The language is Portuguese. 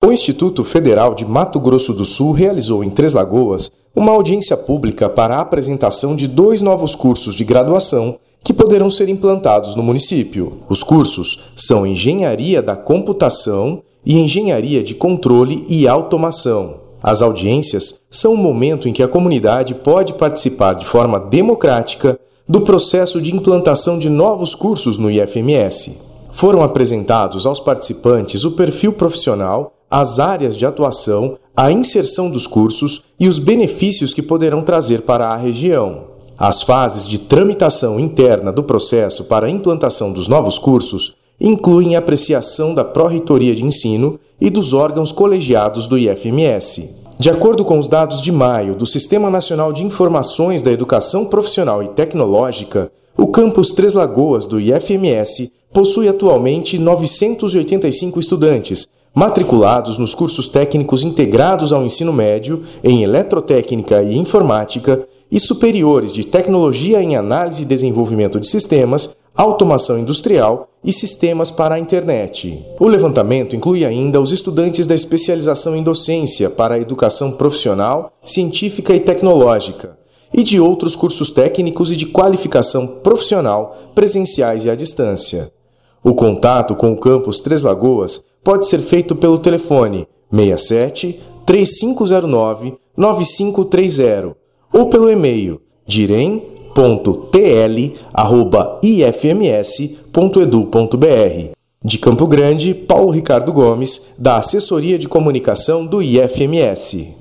O Instituto Federal de Mato Grosso do Sul realizou em Três Lagoas uma audiência pública para a apresentação de 2 novos cursos de graduação que poderão ser implantados no município. Os cursos são Engenharia da Computação e Engenharia de Controle e Automação. As audiências são um momento em que a comunidade pode participar de forma democrática do processo de implantação de novos cursos no IFMS. Foram apresentados aos participantes o perfil profissional, as áreas de atuação, a inserção dos cursos e os benefícios que poderão trazer para a região. As fases de tramitação interna do processo para a implantação dos novos cursos incluem a apreciação da Pró-Reitoria de Ensino e dos órgãos colegiados do IFMS. De acordo com os dados de maio do Sistema Nacional de Informações da Educação Profissional e Tecnológica, o campus Três Lagoas do IFMS possui atualmente 985 estudantes, matriculados nos cursos técnicos integrados ao ensino médio em Eletrotécnica e Informática e superiores de Tecnologia em Análise e Desenvolvimento de Sistemas, Automação Industrial e Sistemas para a Internet. O levantamento inclui ainda os estudantes da especialização em docência para a educação profissional, científica e tecnológica, e de outros cursos técnicos e de qualificação profissional presenciais e à distância. O contato com o campus Três Lagoas pode ser feito pelo telefone 67 3509 9530 ou pelo e-mail direm.tl@ifms.edu.br. De Campo Grande, Paulo Ricardo Gomes, da Assessoria de Comunicação do IFMS.